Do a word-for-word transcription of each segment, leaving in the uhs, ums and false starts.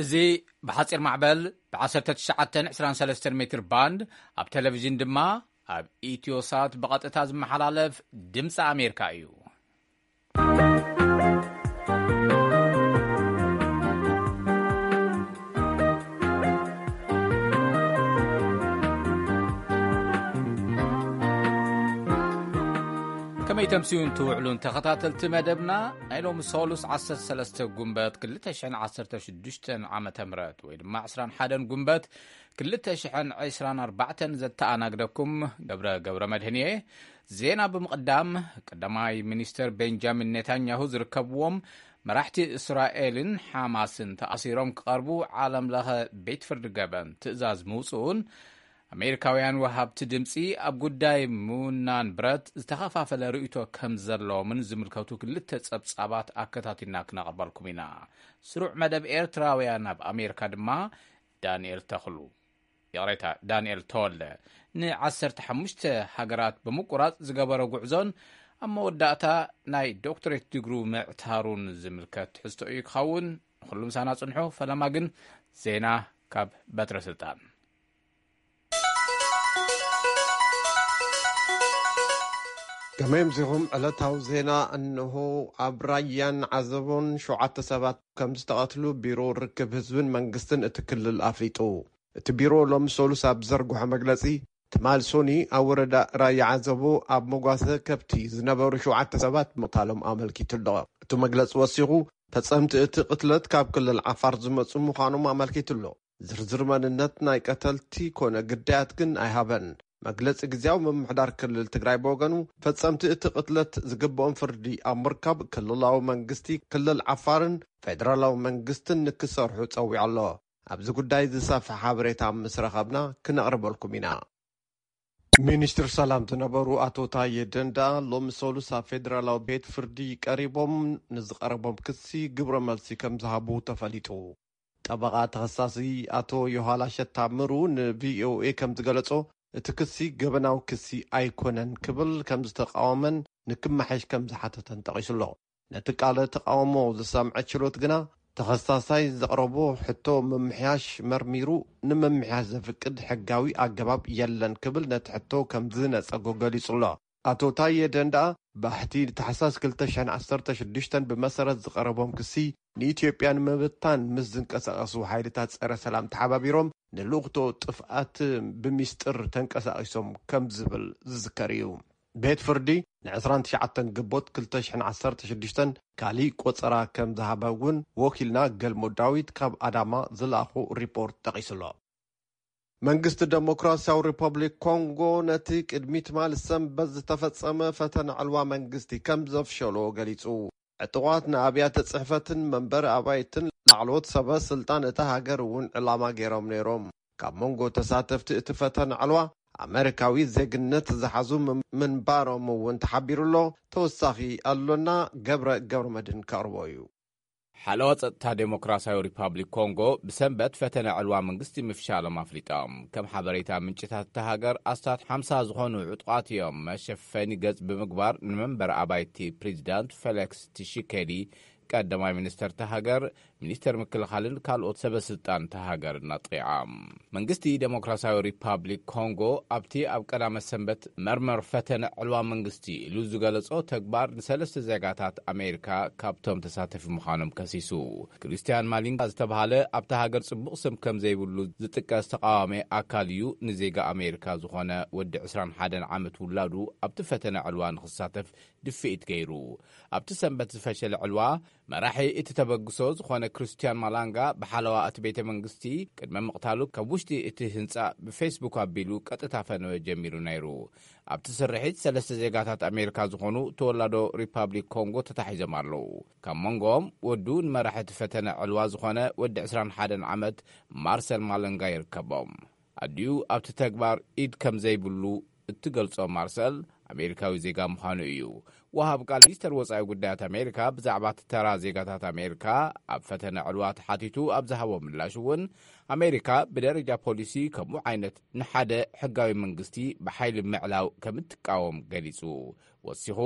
زي بحصير معبل بعشرة تسعة عشرين ثلاثة متر باند اب تلفزيون دما اب ايتيوسات بقطتا زمحلالف دمص امريكا እዩ كما يتمسيون توعلون تخطاتلت مدبنا ايلوم سولوس عشرة ثلاثة قنبات كلتشحن عشرة شدشتن عامة مرات ويدما عشران حادن قنبات كلتشحن عشران أربعة زدت أناقدكم قبر قبر مدهنية زينا بمقدام قدماي منيستر بنجامين نتانياهو زركبوهم مراحتي إسرائيل حماسن تأثيرهم قربو عالم لها بيت فرد قبن تأزاز موصون أمريكاويان وهابت دمسي أب قداي مونان برات استخفافل رؤيتو كم زرلو من زملكوتو كلتا تصابات أكتاتيناك نغربالكمينا سروع مدب إيرتراويان أب أمريكا دما دانيال تخلو ياريتا دانيال تول ني عسر تحمشت هاقرات بمقرات زقابارو قعزون أما وداتا ناي دكتوريت ديقرو معتارون زملكات حستو إيك خاون خلوم سانا صنحو فلما قن زينا كاب باتر سلطان كمام زيهم علتاو زينا أنه عبرايان عزبون شعات سبات كم استقاتلو بيرو ركب هزبن منقستن اتكل الافريطو اتبيرو لهم سولوس ابزرقو حمقلسي تمال سوني اوردا راي عزبو اب مقاسة كبتي زنبور شعات سبات مطالم املكي تلو اتو مقلس وسيغو تسامت اتقتلت كاب كل العفار زمتسو مخانو املكي تلو زرزر من النتنا يقتلتي كونا قديات كن ايهابن مجلس اجزاو من محضر كل التجراي بوغانو فتصمت اتقتلت زقبون فردي امركب كل الله منجستي كل العفارن فدرالاو منجستن نكسرحو تصوي الله ابز قداي زصاف حابريت عم مسرخبنا كنقرب لكم هنا ሚኒስትር ሰላም ተነበሩ አቶ ታዬ ደንዳ ሎም ሶሉሳ ፌደራላዊ ቤት ፍርዲ ቀሪቦም ንዝቀረቦም ክሲ ግብረ መልሲ ከም ዝሃቡ ተፈሊጡ ጠበቃ ተኸሳሲ አቶ ዮሐላ ሸታምሩ ንቪኦኤ ከም ዝገለጾ እቲ ክሲ ገበናዊ ክሲ ኣይኮነን ክብል ከም ዝተቃወመን ንክመሓሽ ከም ዝሓተተን ጠቂሱሎ ነቲ ቃለ ተቃውሞ ዝሰምዐ ችሎት ግና ተኸሳሳይ ዘቅረቦ ሕቶ መምሕያሽ መርሚሩ ንመምሕያሽ ዘፍቅድ ሕጋዊ አገባብ የለን ክብል ነቲ ሕቶ ከም ዝነፀጎ ገሊጹሎ አቶ ታዬ ደንዳ ባሕቲ ታሕሳስ ክልተ ሽሕን ዓሰርተ ሽዱሽተ ብመሰረት ዝቀረቦም ክሲ ንኢትዮጵያን መብታን ምስ ዝንቀሳቀሱ ሓይልታት ፀረ ሰላም ተሓባቢሮም ንልኡኽቶ ጥፍኣት ብምስጥር ተንቀሳቂሶም ከም ዝብል ዝዝከር እዩ ቤት ፍርዲ ንዓስራን ትሽዓተን ግንቦት ክልተ ሽሕን ዓሰርተ ሽዱሽተ ካሊእ ቆፀራ ከም ዝሃበ እውን ወኪልና ገልሞ ዳዊት ካብ አዳማ ዝለኣኹ ሪፖርት ጠቂሱሎ መንግስቲ ዲሞክራሲያዊ ሪፐብሊክ ኮንጎ ነቲ ቅድሚት ማል ሰንበት ዝተፈፀመ ፈተና ዕልዋ መንግስቲ ከም ዘፍሸሎ ገሊጹ ዕጡቋት ንኣብያተ ፅሕፈትን መንበሪ ኣባይትን ላዕለዎት ሰበ ስልጣን እታ ሃገር እውን ዕላማ ገይሮም ነይሮም ካብ መንጎ ተሳተፍቲ እቲ ፈተና ዕልዋ አሜሪካዊ ዜግነት ዝሓዙ ምንባሮም እውን ተሓቢሩሎ ተወሳኺ ኣሎና ገብረ ገብረ መድን ከቅርቦ እዩ ሓለዋ ፀጥታ ዲሞክራሲያዊ ሪፐብሊክ ኮንጎ ብሰንበት ፈተና ዕልዋ መንግስቲ ምፍሻሎም ኣፍሊጦም ከም ሓበሬታ ምንጭታት እታ ሃገር ኣስታት ሓምሳ ዝኾኑ ዕጡቃት እዮም መሸፈኒ ገጽ ብምግባር ንመንበሪ ኣባይቲ ፕሬዚዳንት ፌሊክስ ቲሺኬዲ ቀዳማይ ሚኒስተር ተሃገር ሚኒስተር ምክልኻልን ካልኦት ሰበስልጣን ተሃገር ናጥቂዖም መንግስቲ ዲሞክራሲያዊ ሪፐብሊክ ኮንጎ ኣብቲ ኣብ ቀዳመ ሰንበት መርመር ፈተና ዕልዋ መንግስቲ ኢሉ ዝገለጾ ተግባር ንሰለስተ ዜጋታት ኣሜሪካ ካብቶም ተሳተፊ ምዃኖም ከሲሱ ክሪስቲያን ማሊንጋ ዝተባሃለ ኣብቲ ሃገር ጽቡቕ ስም ከም ዘይብሉ ዝጥቀስ ተቃዋሚ ኣካል እዩ ንዜጋ ኣሜሪካ ዝኾነ ወዲ عشرين وواحد ዓመት ውላዱ ኣብቲ ፈተና ዕልዋ ንኽሳተፍ ድፍኢት ገይሩ ኣብቲ ሰንበት ዝፈሸለ ዕልዋ መራሒ እቲ ተበግሶ ዝኾነ ክሪስቲያን ማላንጋ ብሓለዋ እቲ ቤተ መንግስቲ ቅድመ ምቕታሉ ካብ ውሽጢ እቲ ህንፃ ብፌስቡክ ኣቢሉ ቀጥታ ፈነወ ጀሚሩ ነይሩ ኣብቲ ስርሒት ሰለስተ ዜጋታት ኣሜሪካ ዝኾኑ ተወላዶ ሪፐብሊክ ኮንጎ ተታሒዞም ኣለዉ ካብ መንጎኦም ወዱ ንመራሒ እቲ ፈተና ዕልዋ ዝኾነ ወዲ عشرين وواحد ዓመት ማርሰል ማላንጋ ይርከቦም ኣድዩ ኣብቲ ተግባር ኢድ ከም ዘይብሉ እትገልጾ ማርሰል ኣሜሪካዊ ዜጋ ምዃኑ እዩ ወሃብ ቃል ሚኒስተር ወፃኢ ጉዳያት ኣሜሪካ ብዛዕባ ተራ ዜጋታት ኣሜሪካ ኣብ ፈተና ዕልዋ ተሓቲቱ ኣብ ዝሃቦ ምላሽ እውን ኣሜሪካ ብደረጃ ፖሊሲ ከምኡ ዓይነት ንሓደ ሕጋዊ መንግስቲ ብሓይሊ ምዕላው ከም እትቃወም ገሊጹ ወሲኹ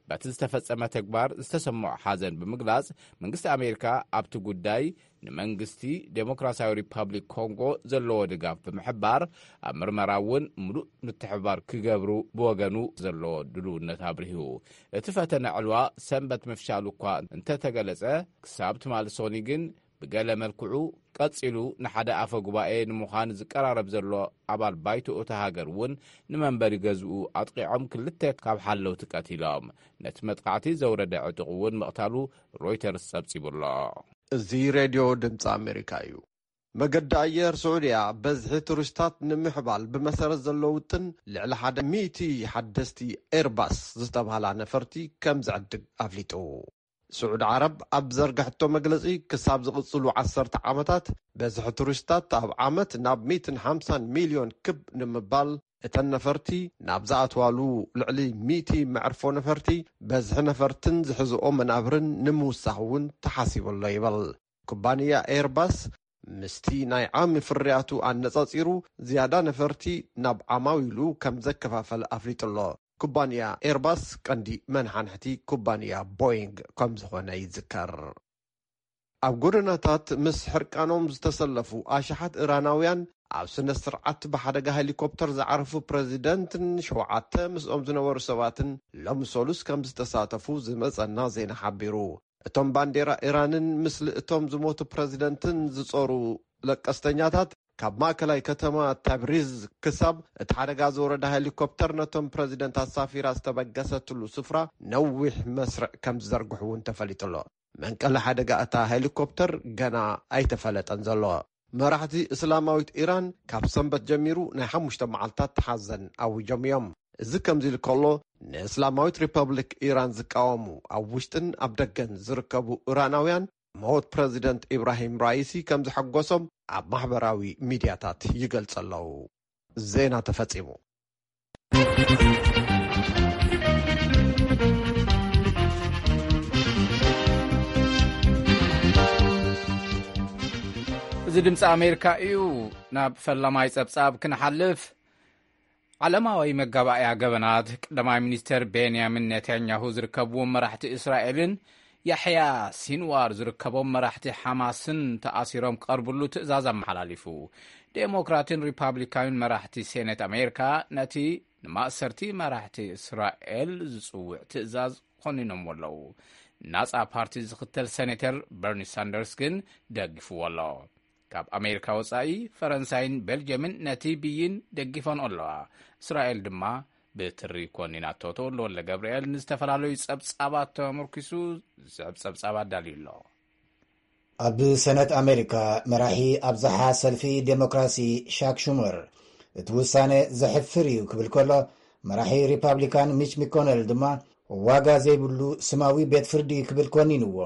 በቲ ዝተፈጸመ ተግባር ዝተሰምዖ ሓዘን ብምግላጽ መንግስቲ ኣሜሪካ ኣብቲ ጉዳይ ንመንግስቲ ዴሞክራሲያዊ ሪፐብሊክ ኮንጎ ዘለዎ ድጋፍ ብምሕባር ኣብ ምርመራ እውን ሙሉእ ምትሕባር ክገብሩ ብወገኑ ዘለዎ ድልውነት ኣብርሂቡ እቲ ፈተነ ዕልዋ ሰንበት ምፍሻሉ እኳ እንተተገለጸ ክሳብ ትማል ሶኒ ግን ብገለ መልክዑ ቀጺሉ ንሓደ ኣፈ ጉባኤ ንምዃን ዝቀራረብ ዘሎ ኣባል ባይቶ እታ ሃገር እውን ንመንበሪ ገዝኡ ኣጥቂዖም ክልተ ካብ ሓለው ትቀቲሎም ነቲ መጥቃዕቲ ዘውረደ ዕጡቕ እውን ምቕታሉ ሮይተርስ ጸብጺቡሎ። እዚ ሬድዮ ድምፂ ኣሜሪካ እዩ። መገዲ ኣየር ስዑድያ በዝሒ ቱሪስታት ንምሕባል ብመሰረት ዘለዎ ውጥን ልዕሊ ሓደ ሚእቲ ሓደስቲ ኤርባስ ዝተባህላ ነፈርቲ ከም ዝዕድግ ኣፍሊጡ። ስዑድ ዓረብ ኣብ ዘርጋሕቶ መግለጺ ክሳብ ዝቕጽሉ ዓሰርተ ዓመታት በዝሒ ቱሪስታት ኣብ ዓመት ናብ መቶ ሓምሳ ሚልዮን ክብ ንምባል እተን ነፈርቲ ናብ ዝኣትዋሉ ልዕሊ ሚእቲ መዕርፎ ነፈርቲ በዝሒ ነፈርትን ዝሕዝኦ መናብርን ንምውሳኽ እውን ተሓሲቡሎ ይበል። ኩባንያ ኤርባስ ምስቲ ናይ ዓሚ ፍርያቱ ኣነጻጺሩ ዝያዳ ነፈርቲ ናብ ዓማዊሉ ከም ዘከፋፈለ ኣፍሊጡሎ። ኩባንያ ኤርባስ ቀንዲ መንሓንሕቲ ኩባንያ ቦይንግ ከም ዝኾነ ይዝከር። ኣብ ጎደናታት ምስ ሕርቃኖም ዝተሰለፉ ኣሽሓት ኢራናውያን ኣብ ስነ ስርዓት ብሓደጋ ሄሊኮፕተር ዝዓረፉ ፕሬዚደንትን ሸውዓተ ምስኦም ዝነበሩ ሰባትን ሎሚ ሰሉስ ከም ዝተሳተፉ ዝመጸና ዜና ሓቢሩ። እቶም ባንዴራ ኢራንን ምስሊ እቶም ዝሞቱ ፕሬዚደንትን ዝጾሩ ለቀስተኛታት ካብ ማእከላይ ከተማ ታብሪዝ ክሳብ እቲ ሓደጋ ዝወረዳ ሄሊኮፕተር ነቶም ፕሬዚደንት ኣሳፊራ ዝተበገሰትሉ ስፍራ ነዊሕ መስርዕ ከም ዝዘርግሑ እውን ተፈሊጡሎ። መንቀለ ሓደጋ እታ ሄሊኮፕተር ገና ኣይተፈለጠን ዘሎ። መራሕቲ እስላማዊት ኢራን ካብ ሰንበት ጀሚሩ ናይ ሓሙሽተ መዓልታት ተሓዘን ኣውጆም እዮም። እዚ ከምዚ ኢሉ ከሎ ንእስላማዊት ሪፐብሊክ ኢራን ዝቃወሙ ኣብ ውሽጥን ኣብ ደገን ዝርከቡ ኢራናውያን ሞት ፕሬዚደንት ኢብራሂም ራይሲ ከም ዝሐጎሶም ኣብ ማሕበራዊ ሚድያታት ይገልጹ ኣለዉ። ዜና ተፈጺሙ። እዚ ድምፂ ኣሜሪካ እዩ። ናብ ፈላማይ ጸብጻብ ክንሓልፍ ዓለማዊ መጋባእያ ገበናት ቀዳማይ ሚኒስተር ቤንያሚን ኔታንያሁ ዝርከብዎም መራሕቲ እስራኤልን ያሕያ ሲንዋር ዝርከቦም መራሕቲ ሓማስን ተኣሲሮም ቀርብሉ ትእዛዝ ኣመሓላሊፉ። ዴሞክራትን ሪፐብሊካንን መራሕቲ ሴኔት ኣሜሪካ ነቲ ንማእሰርቲ መራሕቲ እስራኤል ዝጽውዕ ትእዛዝ ኾኒኖም ኣለዉ። ናጻ ፓርቲ ዝኽተል ሴኔተር በርኒ ሳንደርስ ግን ደጊፍዎ ኣሎ። ካብ ኣሜሪካ ወጻኢ ፈረንሳይን ቤልጅየምን ነቲ ብይን ደጊፎን ኣለዋ። እስራኤል ድማ ብትሪ ኮኒናቶ ተወልደ ገብርኤል ንዝተፈላለዩ ጸብጻባት ተመርኪሱ ጸብጻብ ኣዳልዩ ኣሎ። ኣብ ሰነት ኣሜሪካ መራሒ ኣብዝሓ ሰልፊ ዴሞክራሲ ሻክ ሹመር እቲ ውሳነ ዘሕፍር እዩ ክብል ከሎ መራሒ ሪፐብሊካን ሚች ሚኮነል ድማ ዋጋ ዘይብሉ ስማዊ ቤት ፍርዲ ክብል ኮኒንዎ።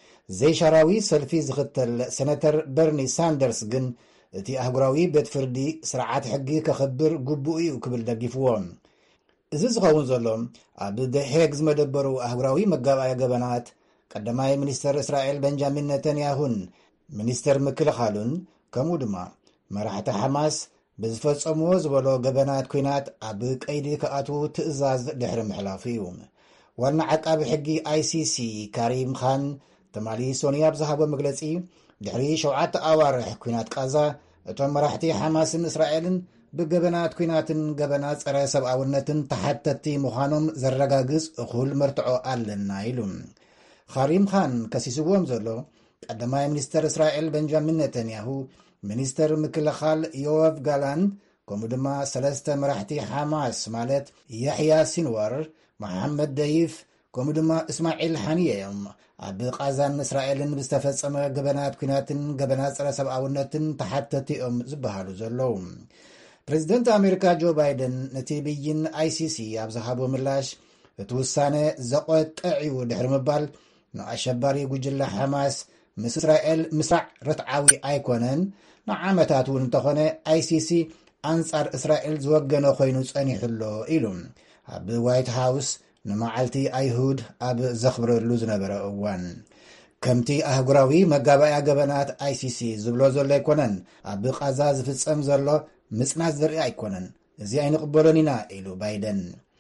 ዘይሻራዊ ሰልፊ ዝኽተል ሴነተር በርኒ ሳንደርስ ግን እቲ ኣህጉራዊ ቤት ፍርዲ ስርዓት ሕጊ ከኽብር ግቡእ እዩ ክብል ደጊፍዎም። እዚ ዝኸውን ዘሎ ኣብ ደሄግ ዝመደበሩ ኣህጉራዊ መጋባእያ ገበናት ቀዳማይ ሚኒስተር እስራኤል ቤንጃሚን ኔታንያሁን ሚኒስተር ምክልኻሉን ከምኡ ድማ መራሕቲ ሓማስ ብዝፈጸምዎ ዝበሎ ገበናት ኩናት ኣብ ቀይዲ ከኣትዉ ትእዛዝ ድሕሪ ምሕላፉ እዩ። ዋና ዓቃቢ ሕጊ ኣይሲሲ ካሪም ካን ተማሊ ሶንያ ብዝሃቦ መግለጺ ድሕሪ ሸውዓተ ኣዋርሕ ኩናት ቃዛ እቶም መራሕቲ ሓማስን እስራኤልን ብገበናት ኩናትን ገበናት ጸረ ሰብኣውነትን ተሓተቲ ምዃኖም ዘረጋግጽ እኹል መርትዖ ኣለና ኢሉ ካሪም ካን ከሲስዎም ዘሎ ቀዳማይ ሚኒስተር እስራኤል ቤንጃሚን ኔታንያሁ ሚኒስተር ምክልኻል ዮዋቭ ጋላን ከምኡ ድማ ሰለስተ መራሕቲ ሓማስ ማለት ያሕያ ሲንዋር፣ መሐመድ ደይፍ ከምኡ ድማ እስማዒል ሓንየ እዮም ኣብ ቃዛን እስራኤልን ብዝተፈጸመ ገበናት ኩናትን ገበናት ጸረ ሰብኣውነትን ተሓተቲ እዮም ዝበሃሉ ዘለዉ። ፕሬዚደንት ኣሜሪካ ጆ ባይደን ነቲ ብይን ኣይሲሲ ኣብ ዝሃቦ ምላሽ እቲ ውሳነ ዘቆጥዕ እዩ ድሕሪ ምባል ንኣሸባሪ ጉጅለ ሓማስ ምስ እስራኤል ምስራዕ ርትዓዊ ኣይኮነን፣ ንዓመታት እውን እንተኾነ ኣይሲሲ ኣንጻር እስራኤል ዝወገነ ኮይኑ ጸኒሑሎ ኢሉ ኣብ ዋይት ሃውስ ንመዓልቲ ኣይሁድ ኣብ ዘኽብረሉ ዝነበረ እዋን ከምቲ ኣህጉራዊ መጋባእያ ገበናት ኣይሲሲ ዝብሎ ዘሎ ኣይኮነን፣ ኣብ ቃዛ ዝፍጸም ዘሎ ምጽናት ዘርኢ ኣይኮነን፣ እዚ ኣይንቕበሎን ኢና ኢሉ ባይደን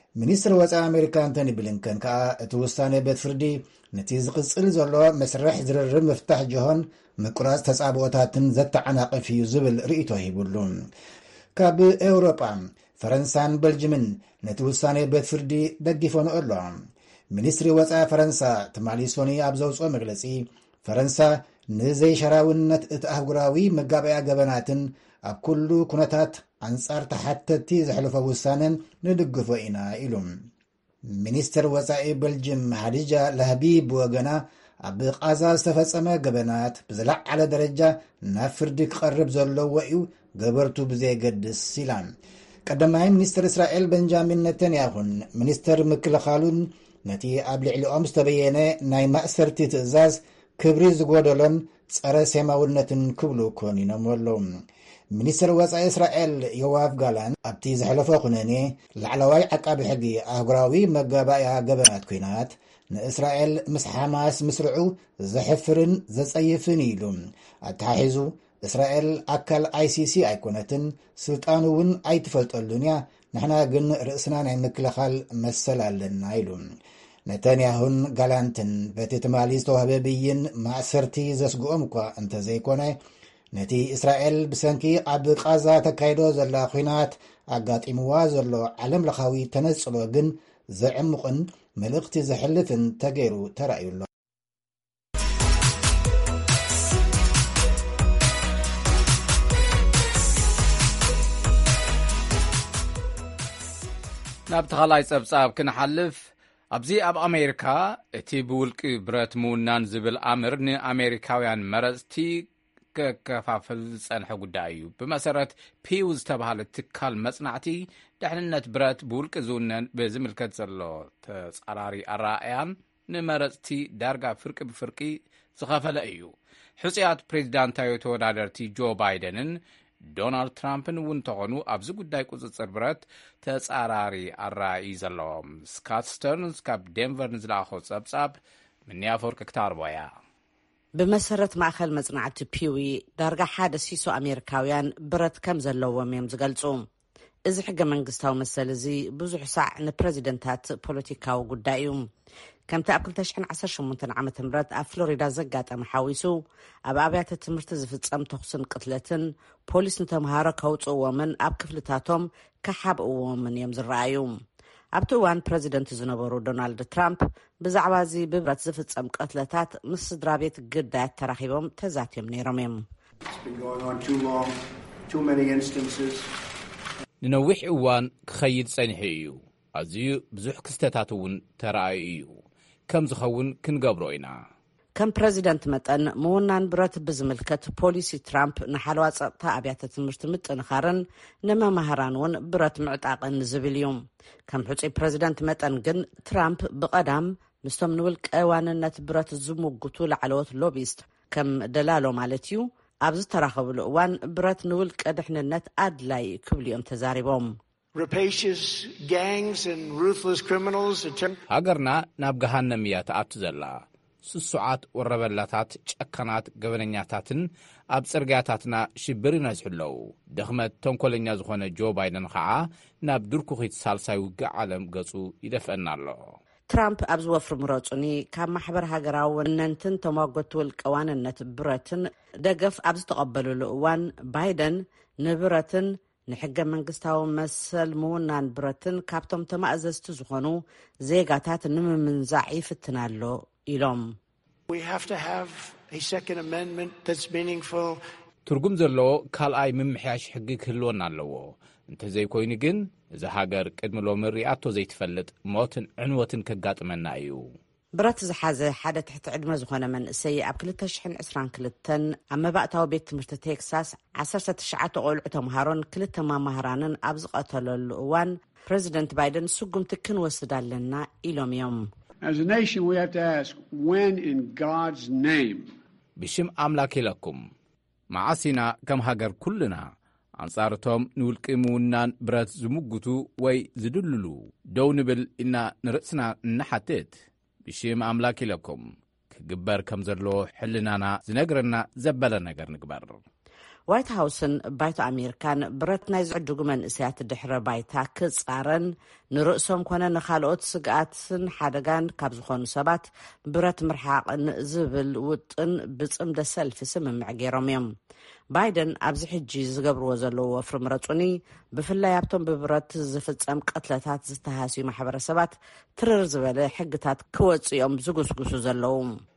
ሚኒስትር ወፃኢ ኣሜሪካ አንቶኒ ብሊንከን ከዓ እቲ ውሳነ ቤት ፍርዲ ነቲ ዝቕፅል ዘሎ መስርሕ ዝርርብ ምፍታሕ ጅሆን ምቁራፅ ተጻብኦታትን ዘተዓናቅፍ እዩ ዝብል ርእይቶ ሂቡሉ። ካብ ኤውሮጳ ፈረንሳን በልጅምን ነቲ ውሳነ ቤት ፍርዲ ደጊፎኑ ኣሎ። ሚኒስትሪ ወፃኢ ፈረንሳ ተማሊሶኒ ኣብ ዘውፅኦ መግለፂ ፈረንሳ ንዘይሸራውነት እቲ ኣህጉራዊ መጋበያ ገበናትን ኣብ ኩሉ ኩነታት ኣንጻር ተሓተቲ ዘሕልፎ ውሳነን ንድግፎ ኢና ኢሉ። ሚኒስትር ወፃኢ በልጅም ሃዲጃ ላህቢ ብወገና ኣብ ቃዛ ዝተፈጸመ ገበናት ብዝለዓለ ደረጃ ናብ ፍርዲ ክቐርብ ዘለዎ እዩ ገበርቱ ብዘይገድስ ኢላ። ቀዳማይ ሚኒስትር እስራኤል ቤንጃሚን ኔታንያሁን ሚኒስትር ምክልኻሉን ነቲ ኣብ ልዕሊኦም ዝተበየነ ናይ ማእሰርቲ ትእዛዝ ክብሪ ዝጎደሎን ጸረ ሴማውነትን ክብሉ ኮኒኖም ኣለዉ። ሚኒስትር ወፃኢ እስራኤል ዮዋፍ ጋላንት ኣብቲ ዘሕለፈ ኩነኔ ላዕለዋይ ዓቃቢ ሕጊ ኣህጉራዊ መጋባእያ ገበናት ኩናት ንእስራኤል ምስ ሓማስ ምስርዑ ዘሕፍርን ዘጸይፍን ኢሉ ኣተሓሒዙ እስራኤል ኣካል ኣይሲሲ ኣይኮነትን ስልጣኑ እውን ኣይትፈልጠሉን እያ ንሕና ግን ርእስና ናይ ምክልኻል መሰል ኣለና ኢሉ። ነታንያሁን ጋላንትን በቲ ትማሊ ዝተዋህበ ብይን ማእሰርቲ ዘስግኦም እኳ እንተዘይኮነ ነቲ እስራኤል ብሰንኪ ኣብ ቃዛ ተካይዶ ዘላ ኩናት ኣጋጢምዋ ዘሎ ዓለም ለኻዊ ተነጽሎ ግን ዘዕምቕን መልእኽቲ ዘሕልፍን ተገይሩ ተራእዩሎ። ናብ ተኻላይ ጸብጻብ ክንሓልፍ ኣብዚ ኣብ ኣሜሪካ እቲ ብውልቂ ብረት ምውናን ዝብል ኣምር ንኣሜሪካውያን መረፅቲ ከከፋፍል ዝጸንሐ ጉዳይ እዩ። ብመሰረት ፒው ዝተባሃለ ትካል መጽናዕቲ ድሕንነት ብረት ብውልቂ ዝውነን ብዝምልከት ዘሎ ተጻራሪ ኣረኣያን ንመረፅቲ ዳርጋ ፍርቂ ብፍርቂ ዝኸፈለ እዩ። ሕፁያት ፕሬዚዳንታዊ ተወዳደርቲ ጆ ባይደንን ዶናልድ ትራምፕን እውን ተኾኑ ኣብዚ ጉዳይ ቁፅፅር ብረት ተጻራሪ ኣረኣይ ዘለዎም። ስካት ስተርንስ ካብ ዴንቨር ንዝለኣኾ ጸብጻብ ምንያፈወርቂ ክታርቦያ። ብመሰረት ማእኸል መጽናዕቲ ፒዊ ዳርጋ ሓደ ሲሶ ኣሜሪካውያን ብረት ከም ዘለዎም እዮም ዝገልጹ። እዚ ሕገ መንግስታዊ መሰል እዚ ብዙሕ ሳዕ ንፕረዚደንታት ፖለቲካዊ ጉዳይ እዩ። ከምቲ ኣብ ክልተ ሽሕን ዓሰርተ ሸሞንተን ዓመተ ምህረት ኣብ ፍሎሪዳ ዘጋጠመ ሓዊሱ ኣብ ኣብያተ ትምህርቲ ዝፍጸም ተኹስን ቅትለትን ፖሊስ ንተምሃሮ ከውፅዎምን ኣብ ክፍልታቶም ከሓብእዎምን እዮም ዝረኣዩ። ኣብቲ እዋን ፕረዚደንት ዝነበሩ ዶናልድ ትራምፕ ብዛዕባ እዚ ብብረት ዝፍጸም ቀትለታት ምስ ስድራ ቤት ግዳያት ተራኺቦም ተዛትዮም ነይሮም እዮም። ንነዊሕ እዋን ክኸይድ ጸኒሑ እዩ። ኣዝዩ ብዙሕ ክስተታት እውን ተረኣዩ እዩ። ከም ዝኸውን ክንገብሮ ኢና። ከም ፕረዚደንት መጠን ምውናን ብረት ብዝምልከት ፖሊሲ ትራምፕ ንሓለዋ ጸጥታ ኣብያተ ትምህርቲ ምጥንኻርን ንመምሃራን እውን ብረት ምዕጣቕን ዝብል እዩ። ከም ሕፁይ ፕረዚደንት መጠን ግን ትራምፕ ብቐዳም ምስቶም ንውልቀ ዋንነት ብረት ዝምጉቱ ላዕለዎት ሎቢስት ከም ደላሎ ማለት እዩ ኣብ ዝተራኸብሉ እዋን ብረት ንውልቀ ድሕንነት ኣድላይ ክብሉ እዮም ተዛሪቦም። ሃገርና ናብ ገሃነም እያ ተኣቱ ዘላ። ስሱዓት ወረበላታት፣ ጨከናት ገበነኛታትን ኣብ ጽርግያታትና ሽብር ይነዝሕለዉ። ድኽመት ተንኰለኛ ዝኾነ ጆ ባይደን ከዓ ናብ ድርኩኺት ሳልሳይ ውግእ ዓለም ገጹ ይደፍአና ኣሎ። ትራምፕ ኣብ ዝወፍሪ ምረጹኒ ካብ ማሕበር ሃገራዊ ወነንትን ተሟገቱ ውልቀ ዋንነት ብረትን ደገፍ ኣብ ዝተቐበሉሉ እዋን ባይደን ንብረትን ንሕገ መንግስታዊ መሰል ምውናን ብረትን ካብቶም ተማእዘዝቲ ዝኾኑ ዜጋታት ንምምንዛዕ ይፍትና ኣሎ ኢሎም። ትርጉም ዘለዎ ካልኣይ ምምሕያሽ ሕጊ ክህልወና ኣለዎ። እንተዘይኮይኑ ግን እዚ ሃገር ቅድሚ ሎሚ ሪኣቶ ዘይትፈልጥ ሞትን ዕንወትን ከጋጥመና እዩ። ብረት ዝሓዘ ሓደ ትሕቲ ዕድመ ዝኾነ መንእሰይ ኣብ ክልተ ሽሕን ዕስራን ክልተን ኣብ መባእታዊ ቤት ትምህርቲ ቴክሳስ ዓሰርተ ትሽዓተ ቆልዑ ተምሃሮን ክልተ መምህራንን ኣብ ዝቐተለሉ እዋን ፕረዚደንት ባይደን ስጉምቲ ክንወስድ ኣለና ኢሎም እዮም። ብሽም ኣምላክ ኢለኩም መዓሲና ከም ሃገር ኩልና ኣንጻርቶም ንውልቂ ምውናን ብረት ዝምጉቱ ወይ ዝድልሉ ደው ንብል ኢና ንርእስና እናሓትት። ብሽም ኣምላክ ኢለኩም ክግበር ከም ዘለዎ ሕልናና ዝነግረና ዘበለ ነገር ንግበር። ዋይት ሃውስን ባይቶ ኣሜሪካን ብረት ናይ ዝዕድጉ መንእሰያት ድሕረ ባይታ ክጻረን ንርእሶም ኮነ ንኻልኦት ስግኣትን ሓደጋን ካብ ዝኾኑ ሰባት ብረት ምርሓቕን ዝብል ውጥን ብጽምደ ሰልፊ ስምምዕ ገይሮም እዮም። ባይደን ኣብዚ ሕጂ ዝገብርዎ ዘለዉ ወፍሪ ምረጹኒ ብፍላይ ኣብቶም ብብረት ዝፍጸም ቀትለታት ዝተሃስዩ ማሕበረሰባት ትርር ዝበለ ሕግታት ክወፅኦም ዝጉስጉሱ ዘለዉ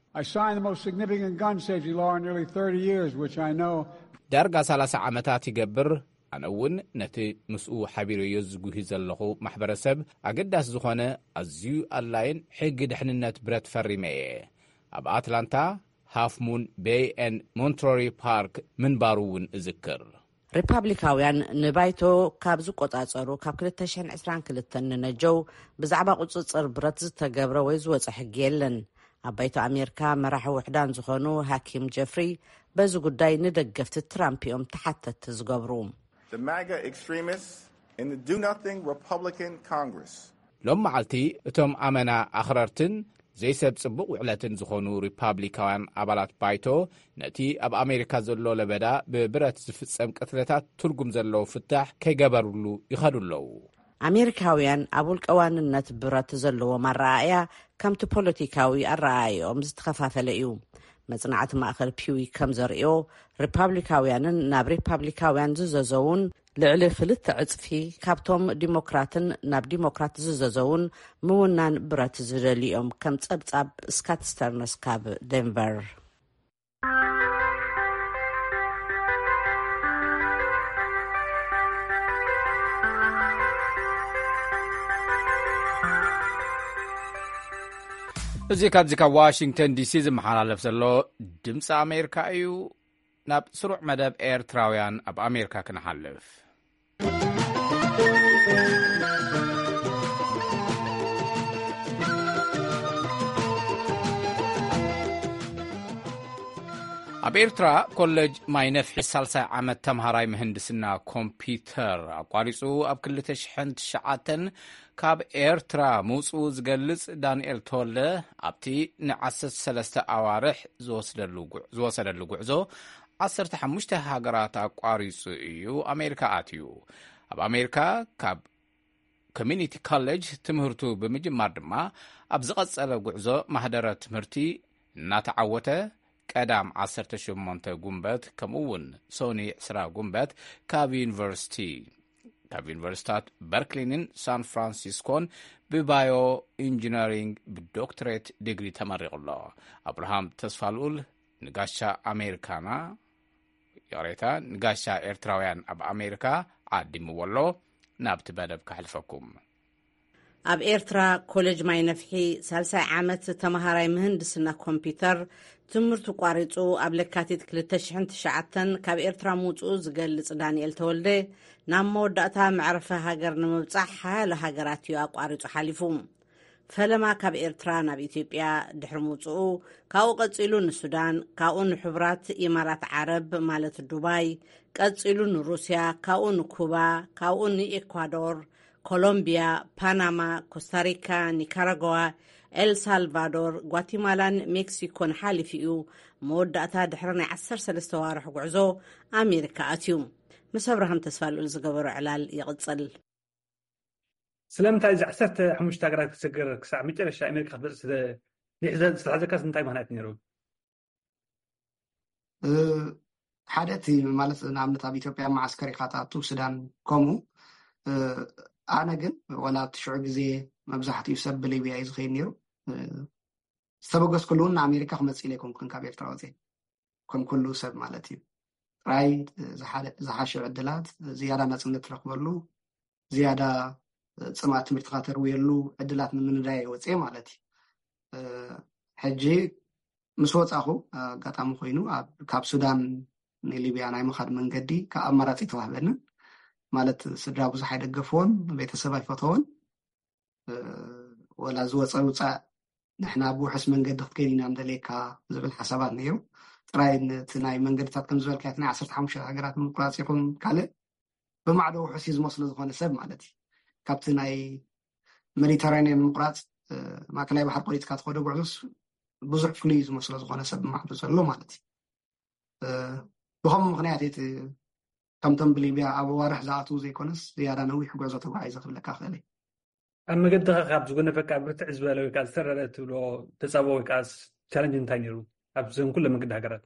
ዳርጋ ሰላሳ ዓመታት ይገብር ኣነ እውን ነቲ ምስኡ ሓቢረዮ ዝጉሂ ዘለኹ ማሕበረሰብ ኣገዳሲ ዝኾነ ኣዝዩ ኣድላይን ሕጊ ድሕንነት ብረት ፈሪመ እየ ኣብ ኣትላንታ ሃፍሙን ቤይ ኤን ሞንትሮሪ ፓርክ ምንባሩ እውን እዝክር። ሪፓብሊካውያን ንባይቶ ካብ ዝቆጻጸሩ ካብ ክልተ ሽሕን ዒስራን ክልተን ንነጀው ብዛዕባ ቁፅፅር ብረት ዝተገብረ ወይ ዝወፀ ሕጊ የለን። ኣብ ባይቶ ኣሜሪካ መራሒ ውሕዳን ዝኾኑ ሃኪም ጀፍሪ በዚ ጉዳይ ንደገፍቲ ትራምፕ እዮም ተሓተቲ ዝገብሩ። ሎም መዓልቲ እቶም ኣመና ኣኽረርትን ዘይሰብ ጽቡቕ ውዕለትን ዝኾኑ ሪፓብሊካውያን ኣባላት ባይቶ ነቲ ኣብ ኣሜሪካ ዘሎ ለበዳ ብብረት ዝፍጸም ቅትለታት ትርጉም ዘለዎ ፍታሕ ከይገበርሉ ይኸዱ ኣለዉ። ኣሜሪካውያን ኣብ ውልቀዋንነት ብረት ዘለዎም ኣረኣእያ ከምቲ ፖለቲካዊ ኣረኣእዮም ዝተኸፋፈለ እዩ። መጽናዕቲ ማእኸል ፒዊ ከም ዘርእዮ ሪፓብሊካውያንን ናብ ሪፓብሊካውያን ዝዘዘውን ልዕሊ ክልተ ዕጽፊ ካብቶም ዲሞክራትን ናብ ዲሞክራት ዝዘዘውን ምውናን ብረት ዝደልዮም ከም ጸብጻብ ስካት ስተርነስ ካብ ዴንቨር። እዚ ካብዚ ካብ ዋሽንግተን ዲሲ ዝመሓላለፍ ዘሎ ድምፂ ኣሜሪካ እዩ። ናብ ስሩዕ መደብ ኤርትራውያን ኣብ ኣሜሪካ ክንሓልፍ። ኣብ ኤርትራ ኮሌጅ ማይ ነፍሒ ሳልሳይ ዓመት ተምሃራይ ምህንድስና ኮምፒተር ኣቋሪጹ ኣብ ክልተ ሽሕን ትሽዓተን ካብ ኤርትራ ምውፅኡ ዝገልጽ ዳንኤል ተወልደ ኣብቲ ንዓሰርተ ሰለስተ ኣዋርሕ ዝወሰደሉ ጉዕዞ ዓሰርተ ሓሙሽተ ሃገራት ኣቋሪጹ እዩ ኣሜሪካ ኣትዩ። ኣብ ኣሜሪካ ካብ ኮሚኒቲ ኮሌጅ ትምህርቱ ብምጅማር ድማ ኣብ ዝቐጸለ ጉዕዞ ማህደረ ትምህርቲ እናተዓወተ ቀዳም ዓሰርተ ሸሞንተ ጉንበት ከምኡውን ሶኒ ዕስራ ጉንበት ካብ ዩኒቨርሲቲ ካብ ዩኒቨርሲታት በርክሊንን ሳን ፍራንሲስኮን ብባዮ ኢንጂነሪንግ ብዶክትሬት ዲግሪ ተመሪቑሎ። ኣብርሃም ተስፋልኡል ንጋሻ ኣሜሪካና ያሬታ ንጋሻ ኤርትራውያን ኣብ ኣሜሪካ ዓዲምዎሎ ናብቲ መደብ ካሕልፈኩም። ኣብ ኤርትራ ኮሌጅ ማይ ነፍሒ ሳልሳይ ዓመት ተምሃራይ ምህንድስና ኮምፒተር ትምህርቱ ቋሪጹ ኣብ ለካቲት ክልተ ሽሕን ትሽዓተን ካብ ኤርትራ ምውፅኡ ዝገልጽ ዳንኤል ተወልደ ናብ መወዳእታ መዕረፈ ሃገር ንምብጻሕ ሓያሎ ሃገራት እዩ ኣቋሪጹ ሓሊፉ። ፈለማ ካብ ኤርትራ ናብ ኢትዮጵያ ድሕሪ ምውፅኡ ካብኡ ቀጺሉ ንሱዳን፣ ካብኡ ንሕቡራት ኢማራት ዓረብ ማለት ዱባይ፣ ቀጺሉ ንሩስያ፣ ካብኡ ንኩባ፣ ካብኡ ንኤኳዶር፣ ኮሎምቢያ፣ ፓናማ፣ ኮስታሪካ፣ ኒካራጓዋ፣ ኤልሳልቫዶር፣ ጓቲማላን ሜክሲኮን ሓሊፉ እዩ መወዳእታ ድሕሪ ናይ ዓሰርተ ሰለስተ ዋርሕ ጉዕዞ ኣሜሪካ ኣትዩ። ምስ ኣብርሃም ተስፋልኡል ዝገበሩ ዕላል ይቕጽል። ስለምንታይ እዚ ዓሰርተ ሓሙሽተ ሃገራት ክስገር ክሳዕ መጨረሻ ኣሜሪካ ክትበጽሕ ዝተሓዘካስ እንታይ ምክንያት ነይሩ? ሓደ እቲ ማለት ንኣብነት ኣብ ኢትዮጵያ ማዓስከር ኢኻ ተኣቱ ሱዳን ከምኡ ኣነ ግን ዋላ ኣብቲ ሽዑ ግዜ መብዛሕትኡ ሰብ ብሊብያ እዩ ዝኸይድ ነይሩ። ዝተበገስኩሉ እውን ንኣሜሪካ ክመጽእ ኢለ ኣይኮንኩን ካብ ኤርትራ ወፂአ ከም ኩሉ ሰብ ማለት እዩ። ጥራይ ዝሓሸ ዕድላት ዝያዳ ናጽነት ትረክበሉ ዝያዳ ጽማእ ትምህርትካ ተርውየሉ ዕድላት ንምንዳይ ወፂአ ማለት እዩ። ሕጂ ምስ ወጻኹ ኣጋጣሚ ኮይኑ ካብ ሱዳን ንሊብያ ናይ ምኻድ መንገዲ ካብ ኣማራጺ ተዋህበኒ ማለት ስድራ ብዙሕ ኣይደገፍዎን፣ ቤተሰብ ኣይፈትዎን። ወላ ዝወፀ ውፃእ ንሕና ብውሕስ መንገዲ ክትከይድ ኢና ንደሌካ ዝብል ሓሳባት ነይሩ። ጥራይ ነቲ ናይ መንገድታት ከም ዝበልካ ናይ ዓሰርተ ሓሙሽተ ሃገራት ምቁራፅ ይኹን ካልእ ብማዕዶ ውሕስ እዩ ዝመስሎ ዝኾነ ሰብ ማለት እዩ። ካብቲ ናይ ሜዲተራንያን ምቁራፅ ማእከላይ ባሕሪ ቆሪፅካ ትኸዶ ጉዕዞስ ብዙሕ ፍሉይ ዝመስሎ ዝኾነ ሰብ ብማዕዶ ዘሎ ማለት እዩ። بخم مغنياتي كم تم بليبيا أبو وارح زعتو زي كونس زيادة نوي حقوق زوتو عايزة تقول لك أخلي أما قد خاب زقنا فك برتع زبالة ويكاز سررت ولو تسابو ويكاز تشالنجين تانيرو أبزون كل ما قد هجرت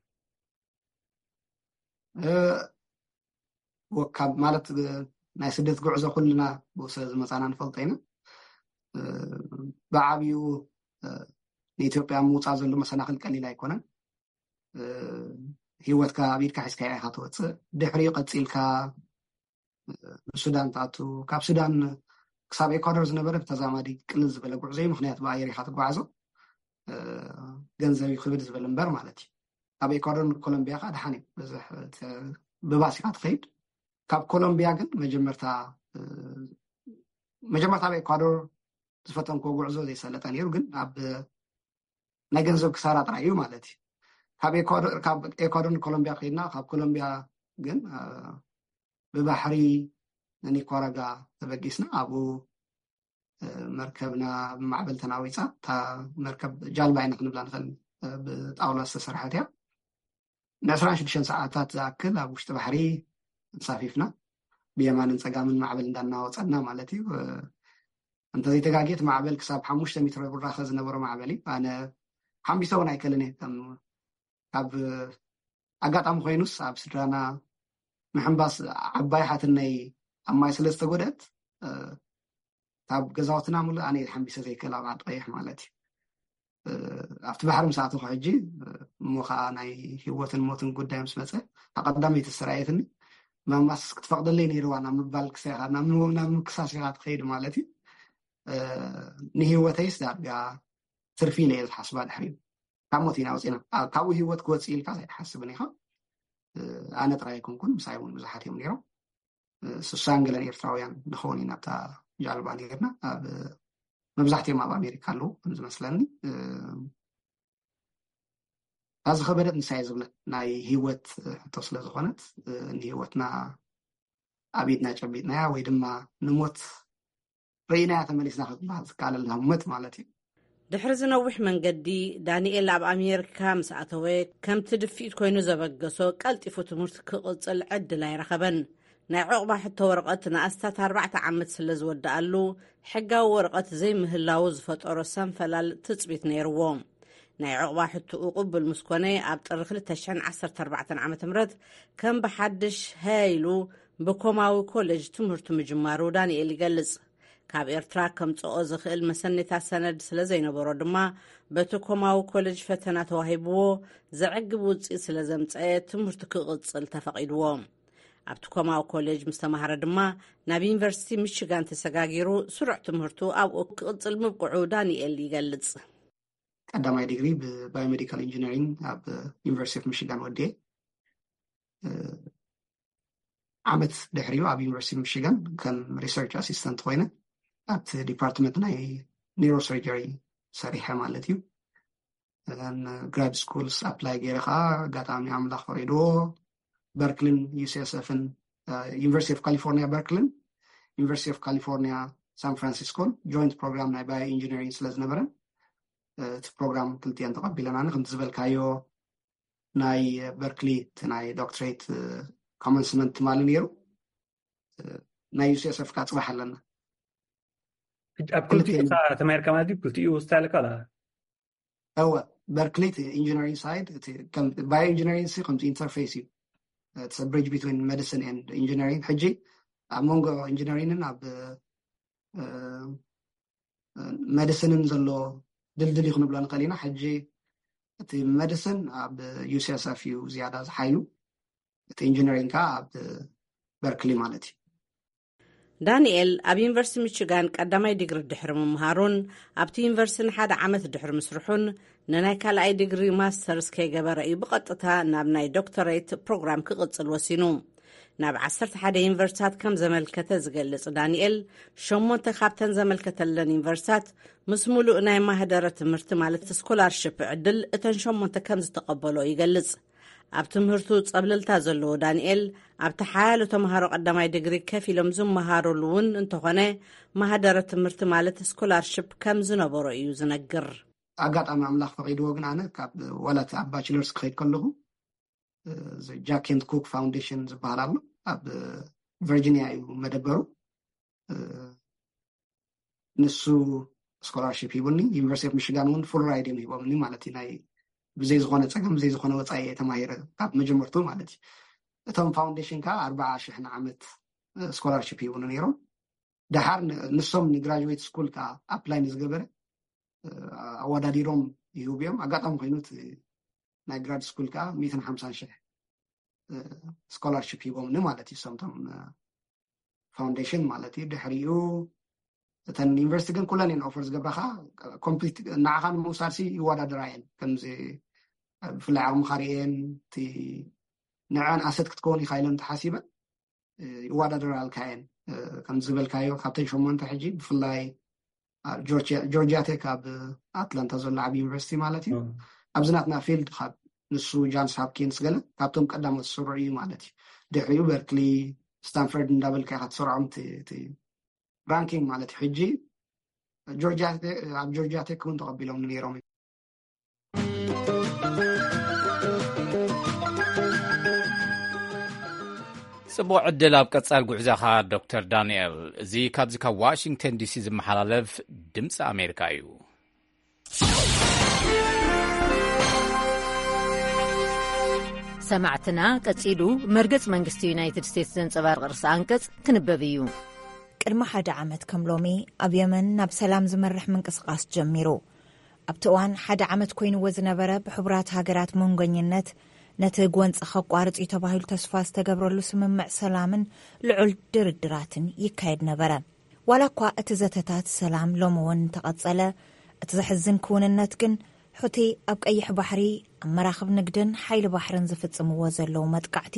أه وكاب مالت ناي سدت قعزة كلنا بوسز مثلا نفلطينا أه بعابيو أه لإثيوبيا موت عزلو مثلا خلق قليلا يكونن أه هيوتك عبيدك حسكا يا خاطوت دحري قد سيلكا السودان تاتو كاب سودان كساب إيكوادور زنبرة بتزامدي كل زبالة قعزة مخنيات بايري خاطر قعزة أه جنزاوي خبز زبالة مبر مالتي كاب إيكوادور كولومبيا قاعد حاني بزح بباسي قاعد خيد كاب كولومبيا جن مجمرتا أه مجمرتا بإيكوادور تفتن كو قعزة زي سالتان يرجن عب نجنزو كسارات رأيو مالتي كاب إيكوادور كاب إيكوادور كولومبيا خيدنا كاب كولومبيا جن أه ببحري نني كوراغا تبقيسنا أبو مركبنا معبل تناويصة تا مركب جالبا إنك نبلا نخل بتأولى السرحاتها نسرع شدشن ساعات زاكل أبو شت بحري نصافيفنا بيمان نسقى من معبل ندانا وصلنا مالتي أنت زي تقاقيت معبل كساب حموشتا متر براخز نبرو معبلي أنا حم بيسوون هيكلني كم أب أقاط أم خوينوس أب سدرانا محنباس عباي حاتناي أما يسلسة قدت أه تاب جزاوتنا مول أنا الحمد لله كلا بعد قيح مالتي أفت بحر مساعته خارجي موخا أنا هو الموتن قدام سمسة تقدمي تسرعيتني ما ماسك تفقد لي نيرو أنا مبالك سير أنا من من كساسيات خير مالتي نهي هو تيس دار بيا ترفيني الحسبان حبيب كموتين أوزينا كاوي هو تقول سيل كذا يحسبني ها أنا ترى يكون كل مسايون مزحاتهم نيرو سوسانجلن إيرتراويان نخوني نبتا جالباني غيرنا مبزحتي مع أمريكا له مثلاً هذا خبرت نسايز بلا ناي هيوت توصل زخانت هيوتنا عبيدنا جبيدنا ويدما نموت رينا تمليسنا خد بعض قال الهمت مالتي دحر زنوح من قدي دانييل عب أمريكا مساعتوي كم تدفيت كوينو زبقسو قالت يفوت مرتك قلص العد لا يرخبن ناي عقبة حتى ورقتنا أستات أربعة عمد سلز ودقالو حقا ورقت زي مهلاوز فتقرو سنفلال تثبت نيرووم ناي عقبة حتى أقبل مسكوني أبطر خلت تشعن عصر تربعة عمد مرد كان بحدش هايلو بكوماوي كوليج تمهرتو مجمارو داني اللي قلز كاب إرترا كم تقوز خيل مسنة سند سلزينو برودما بتو كوماوي كوليج فتنا تواهيبو زعقبو تسي سلزمت ايه تمهرتو كغطس التفقيدووم أبتو كوماو كوليج مستمهر دما ناب يونيفرسيتي ميشيغان تسغاغيرو سرعة تمهرتو أو قطس المبقعو داني اللي قلص قدامي ديجري ببايوميديكال انجينيرينج أب يونيفرسيتي اوف ميشيغان ودي عمت دحريو أب يونيفرسيتي اوف ميشيغان كان ريسيرش اسيستنت وينه أبت ديبارتمنت ناي نيوروسيرجري سريحة مالتيو and grad schools apply غيرها قطعمي عمل خريدو Berkeley, U C S F and uh, University of California, Berkeley, University of California, San Francisco, joint program na by engineering سلز نبرن. uh, program كلتي أنت قبل أنا كنت زبل كايو ناي Berkeley تناي doctorate uh, commencement مالنيرو uh, ناي U C S F كاتبه لنا. كلتي ساعة تمهر كمان دي كلتي وستالك ولا؟ أو Berkeley engineering side كم by engineering سي كم interface. It's a bridge between medicine and engineering. حجي among engineering and ab medicine نزلوا دلدل يخنوا بلان قلينا حجي the medicine ab U C S F U زيادة حيلو the engineering كا ab Berkeley مالتي. دانييل أب يونيفرسيتي ميشيغان قدامي ديجري دحر ممهارون أبتي يونيفرسيتي حدا عمت دحر مسرحون نناي كالاي ديجري ماسترز كي جبرأي بقطتها ناب ناي دكتوريت بروغرام كقص الوسينو ناب عصرت حدا يونيفرسيتات كم زملكته زقلص دانييل شمونت خابتن زملكته لن يونيفرسيتات مسمولو ناي مهدره تمرت مالت سكولارشيب عدل اتن شمونت كم تقبلوا يقلص أبتمهرتو تصبللتا زلو دانييل أبتحالو تمهارو قدامي ديجري كفيلم زم مهارو لون انتخونه مهدره تمرت مالت سكولارشيب كم زنبرو ايو زنقر أقاط أم أملاخ فقيدو وقنا أنا كاب ولا تاب باتشلرز خيد كله jack and cook foundation ዝበሃል ኣሎ ኣብ ቨርጂኒያ እዩ መደበሩ ንሱ ስኮላርሺፕ ይብልኒ ዩኒቨርሲቲ ኦፍ ሚሽጋን እውን ፉል ራይድ ይቦምኒ ማለት እዩ ናይ ብዘይ ዝኾነ ፀገም ብዘይ ዝኾነ ወፃኢ ተማሂረ ካብ መጀመርቱ ማለት እዩ እቶም ፋውንዴሽን ካ ኣርባዓ ሽሕ ዓመት ስኮላርሺፕ ይብሉ ነይሮም ድሓር ንሶም ንግራጁዌት ስኩል ካ ኣፕላይ ንዝገበረ ኣወዳዲሮም ይሁብዮም ኣጋጣሚ ኮይኑት ናይ ግራድ ስኩል ካ መቶ ሓምሳ ሽሕ ስኮላርሺፕ ይቦምኒ ማለት እዩ ሰምቶም ፋውንዴሽን ማለት እዩ ድሕሪኡ እተን ዩኒቨርሲቲ ግን ኩለን እየን ኦፈር ዝገብራካ ኮምፕሊት ንዓኻ ንምውሳድሲ ይወዳደራ እየን ከምዚ ብፍላይ ኣርምኻሪአን እቲ ንዕን ኣሰት ክትከውን ኢኻ ኢለን ተሓሲበን ይወዳደራልካ እየን ከም ዝበልካዮ ካብተን ሸሞንተ ሕጂ ብፍላይ ጆርጂያ ቴክ ኣብ ኣትላንታ ዘሎ ዓብዪ ዩኒቨርሲቲ ማለት እዩ ኣብዚ ናትና ፊልድ ካብ ንሱ ጃንስ ሃፕኪንስ ገለ ካብቶም ቀዳሞት ዝስርዑ እዩ ማለት እዩ ድሕሪኡ በርክሊ ስታንፈርድ እንዳበልካ ኢኻ ትሰርዖም እቲ ራንኪንግ ማለት እዩ ሕጂ ጆርጂያ ኣብ ጆርጂያ ቴክ እውን ተቐቢሎም ነይሮም ጽቡቕ ዕድል ኣብ ቀጻል ጉዕዞኻ ዶክተር ዳንኤል እዚ ካብዚ ካብ ዋሽንግተን ዲሲ ዝመሓላለፍ ድምፂ ኣሜሪካ እዩ ሰማዕትና ቀጺሉ መርገጽ መንግስቲ ዩናይትድ ስቴትስ ዘንጸባርቕ ርእሲ አንቀጽ ክንበብ እዩ ቅድሚ ሓደ ዓመት ከም ሎሚ ኣብ የመን ናብ ሰላም ዝመርሕ ምንቅስቓስ ጀሚሩ ኣብቲ እዋን ሓደ ዓመት ኮይኑዎ ዝነበረ ብሕቡራት ሃገራት መንጎኝነት ነቲ ግወንፂ ኸቋርጽ እዩ ተባሂሉ ተስፋ ዝተገብረሉ ስምምዕ ሰላምን ልዑል ድርድራትን ይካየድ ነበረ ዋላ እኳ እቲ ዘተታት ሰላም ሎሚ እውን ተቐጸለ እቲ ዘሕዝን ክውንነት ግን ሕቲ ኣብ ቀይሕ ባሕሪ ኣብ መራኽብ ንግድን ሓይሊ ባሕርን ዝፍጽምዎ ዘለዉ መጥቃዕቲ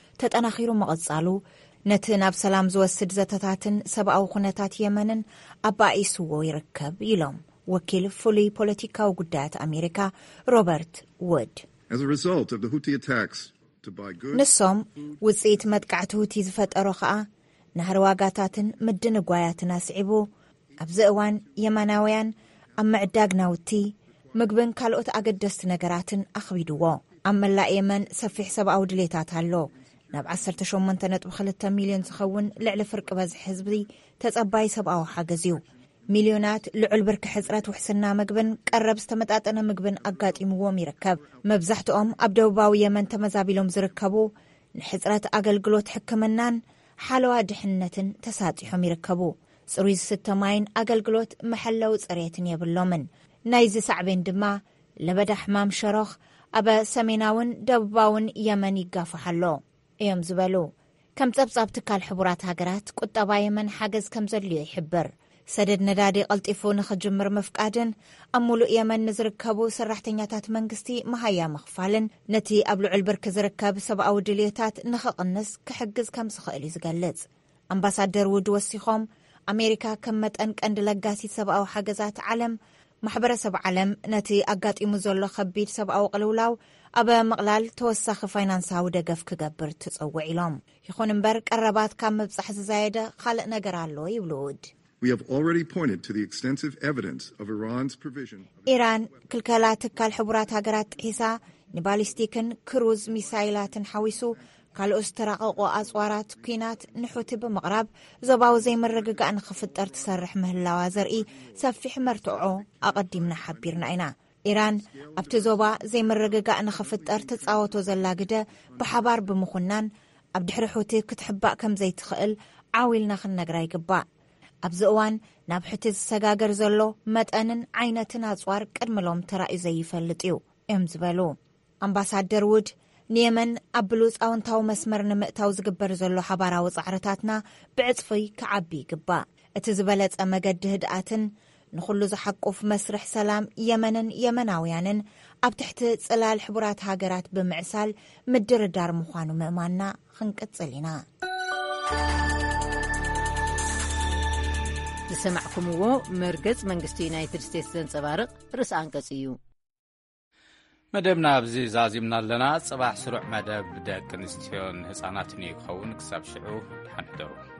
ተጠናኺሩ መቐጻሉ ነቲ ናብ ሰላም ዝወስድ ዘተታትን ሰብኣዊ ኩነታት የመንን ኣባኢስዎ ይርከብ ኢሎም ወኪል ፍሉይ ፖለቲካዊ ጉዳያት ኣሜሪካ ሮበርት ውድ As a result of the Houthi attacks to buy goods ንሶም ውጽኢት መጥቃዕቲ ሁቲ ዝፈጠሮ ከዓ ናህሪ ዋጋታትን ምድን ጓያትን ኣስዒቡ ኣብዚ እዋን የመናውያን ኣብ ምዕዳግ ናውቲ ምግብን ካልኦት ኣገደስቲ ነገራትን ኣኽቢድዎ ኣብ መላእ የመን ሰፊሕ ሰብኣዊ ድሌታት ኣሎ ናብ ዓሰርተ ሸሞንተ ነጥቢ ክልተ ሚልዮን ዝኸውን ልዕሊ ፍርቂ በዝሒ ህዝቢ ተጸባይ ሰብኣዊ ሓገዝ እዩ ሚልዮናት ልዑል ብርኪ ሕፅረት ውሕስና ምግብን ቀረብ ዝተመጣጠነ ምግብን ኣጋጢምዎም ይርከብ መብዛሕትኦም ኣብ ደቡባዊ የመን ተመዛቢሎም ዝርከቡ ንሕፅረት ኣገልግሎት ሕክምናን ሓለዋ ድሕነትን ተሳጢሖም ይርከቡ ጽሩይ ዝስተ ማይን ኣገልግሎት መሐለዊ ጽሬትን የብሎምን ናይዚ ሳዕቤን ድማ ለበዳ ሕማም ሸሮኽ ኣብ ሰሜናውን ደቡባውን የመን ይጋፈሓሎ እዮም ዝበሉ ከም ጸብጻብ ትካል ሕቡራት ሃገራት ቁጠባ የመን ሓገዝ ከም ዘድልዮ ይሕብር ሰደድ ነዳዲ ቀልጢፉ ንኽጅምር ምፍቃድን ኣብ ሙሉእ የመን ንዝርከቡ ሰራሕተኛታት መንግስቲ መሃያ ምኽፋልን ነቲ ኣብ ልዑል ብርኪ ዝርከብ ሰብኣዊ ድልየታት ንኽቕንስ ክሕግዝ ከም ዝኽእል እዩ ዝገልጽ ኣምባሳደር ውድ ወሲኾም ኣሜሪካ ከም መጠን ቀንዲ ለጋሲት ሰብኣዊ ሓገዛት ዓለም ማሕበረሰብ ዓለም ነቲ ኣጋጢሙ ዘሎ ከቢድ ሰብኣዊ ቅልውላው ኣብ ምቕላል ተወሳኺ ፋይናንሳዊ ደገፍ ክገብር ትጽውዕ ኢሎም ይኹን እምበር ቀረባት ካብ ምብጻሕ ዝዛየደ ካልእ ነገር ኣሎ ይብሉ ውድ We have already pointed to the extensive evidence of Iran's provision. ኢራን ክልከላ ትካል ሕቡራት ሃገራት ጥሒሳ ንባሊስቲክን ክሩዝ ሚሳይላትን ሓዊሱ ካልኦት ዝተራቐቑ ኣጽዋራት ኩናት ንሑቲ ብምቕራብ ዞባዊ ዘይምርግጋእ ንኽፍጠር ትሰርሕ ምህላዋ ዘርኢ ሰፊሕ መርትዖ ኣቐዲምና ሓቢርና ኢና ኢራን ኣብቲ ዞባ ዘይምርግጋእ ንኽፍጠር ትጻወቶ ዘላ ግደ ብሓባር ብምኹናን ኣብ ድሕሪ ሑቲ ክትሕባእ ከም ዘይትኽእል ዓዊልና ክንነግራ ይግባእ ኣብዚ እዋን ናብ ሕቲ ዝሰጋገር ዘሎ መጠንን ዓይነትን ኣጽዋር ቅድሚሎም ተራእዩ ዘይፈልጥ እዩ እዮም ዝበሉ ኣምባሳደር ውድ ንየመን ኣብ ብሉፅ ኣውንታዊ መስመር ንምእታው ዝግበር ዘሎ ሓባራዊ ጻዕርታትና ብዕጽፊ ክዓቢ ይግባእ እቲ ዝበለጸ መገዲ ህድኣትን ንኹሉ ዝሓቁፍ መስርሕ ሰላም የመንን የመናውያንን ኣብ ትሕቲ ጽላል ሕቡራት ሃገራት ብምዕሳል ምድርዳር ምዃኑ ምእማንና ክንቅጽል ኢና ዝሰማዕኩምዎ መርገጽ መንግስቲ ዩናይትድ ስቴትስ ዘንጸባርቕ ርእሲ አንቀጽ እዩ መደብና ኣብዚ ዛዚምና ኣለና ጽባሕ ስሩዕ መደብ ደቂ ኣንስትዮን ህፃናትን እዩ ክኸውን ክሳብ ሽዑ ድሓን ሕደሩ